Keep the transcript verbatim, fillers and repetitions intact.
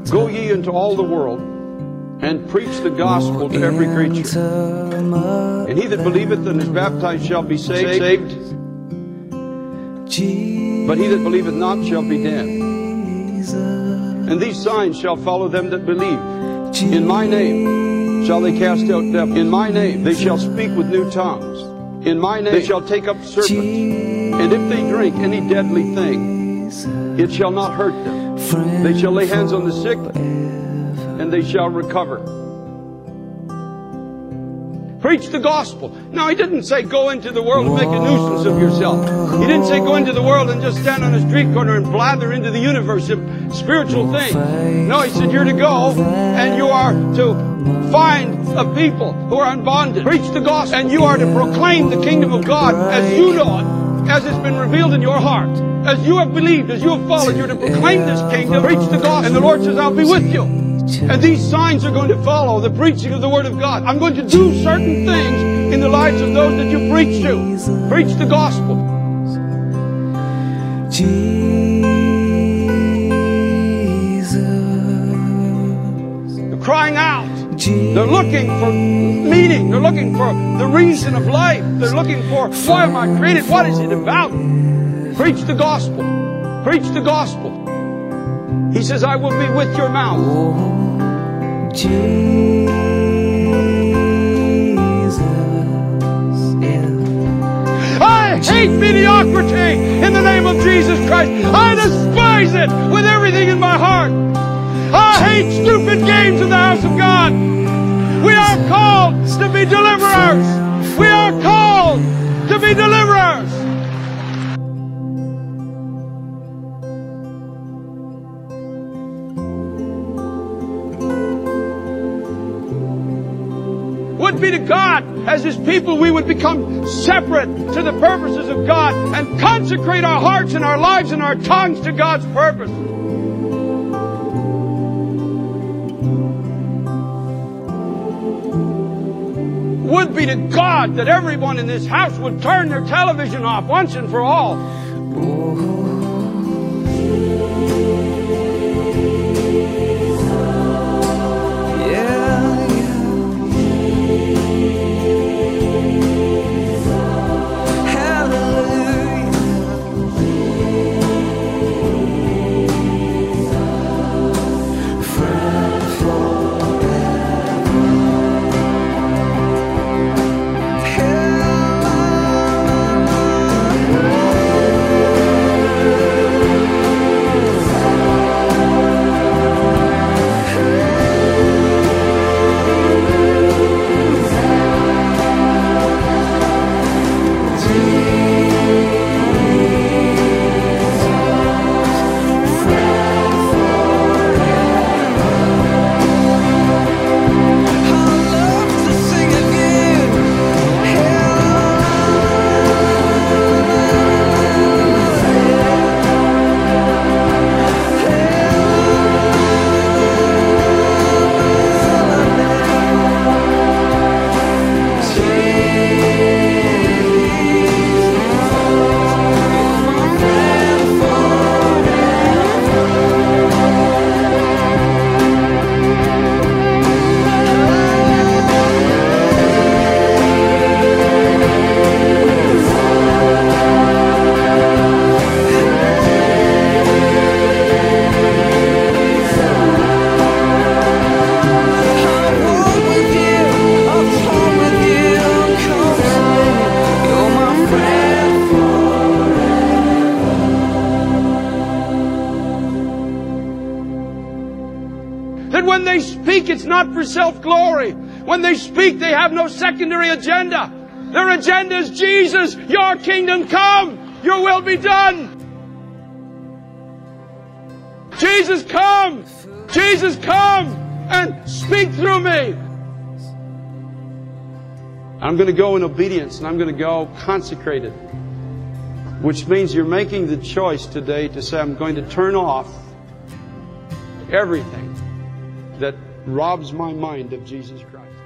Go ye into all the world, and preach the gospel to every creature. And he that believeth and is baptized shall be saved, saved. But he that believeth not shall be damned. And these signs shall follow them that believe. In my name shall they cast out devils. In my name they shall speak with new tongues. In my name they shall take up serpents. And if they drink any deadly thing, it shall not hurt them. They shall lay hands on the sick, and they shall recover. Preach the gospel. Now, he didn't say go into the world and make a nuisance of yourself. He didn't say go into the world and just stand on a street corner and blather into the universe of spiritual things. No, he said you're to go and you are to find a people who are in bondage. Preach the gospel, and you are to proclaim the kingdom of God as you know it, as it's been revealed in your heart. As you have believed, as you have followed, you're to proclaim this kingdom, preach the gospel, and the Lord says, I'll be with you. And these signs are going to follow the preaching of the Word of God. I'm going to do certain things in the lives of those that you preach to. Preach the gospel. Jesus. They're crying out. They're looking for meaning. They're looking for the reason of life. They're looking for, why am I created? What is it about? Preach the gospel. Preach the gospel. He says, I will be with your mouth. Oh, Jesus, yeah. I hate mediocrity in the name of Jesus Christ. I despise it with everything in my heart. I hate stupid games in the house of God. We are called to be deliverers. We are called to be deliverers. Would be to God, as His people, we would become separate to the purposes of God and consecrate our hearts and our lives and our tongues to God's purpose. Would be to God that everyone in this house would turn their television off once and for all. That when they speak, it's not for self-glory. When they speak, they have no secondary agenda. Their agenda is Jesus, your kingdom come, your will be done. Jesus, come. Jesus, come and speak through me. I'm going to go in obedience, and I'm going to go consecrated. Which means you're making the choice today to say, I'm going to turn off everything that robs my mind of Jesus Christ.